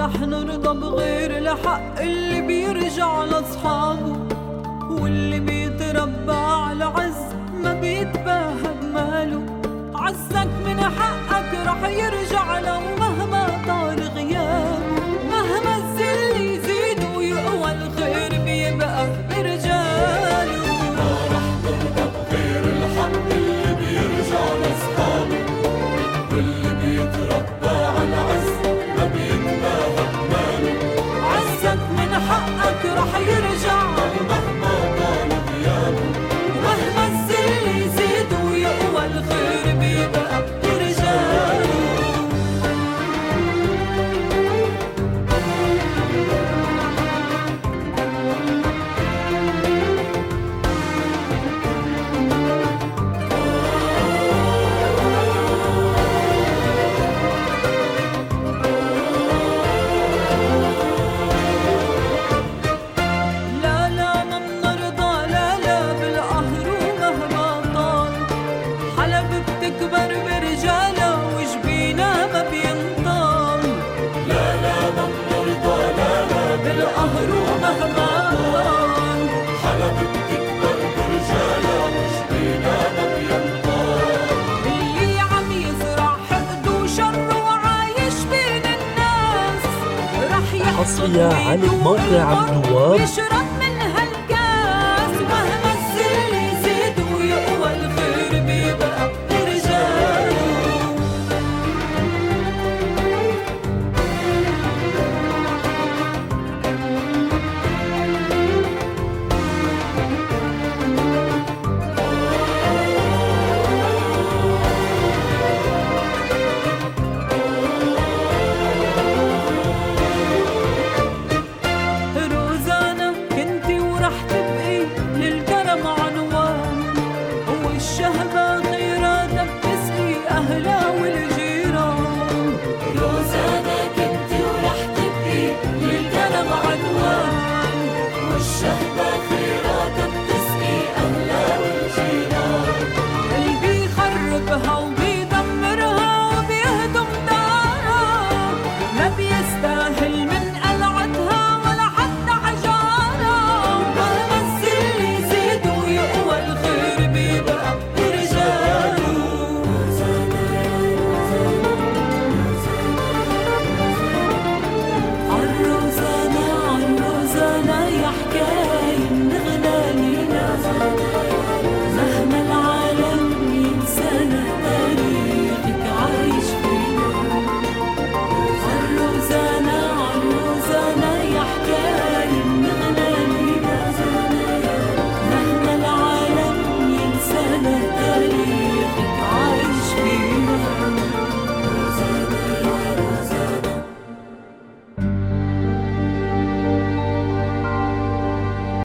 رح نرضى بغير الحق اللي بيرجع لأصحابه، واللي بيتربى على عز ما بيتباهى بماله. عزك من حقك رح يرجع لو مهما طال غيابه، مهما الذل يزيد ويقوى الخير بيبقى برجاله. ما رح نرضى بغير الحق اللي بيرجع لأصحابه، واللي بيتربى على عز ما بيتباهى بماله. عزك من حقك رح يرجع مهما طال غيابه، ومهما الذل يزيد ويقوى الخير بيبقى برجاله. لا لا ما بنرضى، لا لا بالقهر ومهما طال. حلب بتكبر برجالها وجبينها ما بينطال. لا لا ما بنرضى، لا لا بالقهر ومهما طال. حلب بتكبر برجالها وجبينها ما بينطال. اللي عم يزرع حقد وشر وعايش بين الناس رح يحصد حصرية على موقع ويمر النواب. ويشرب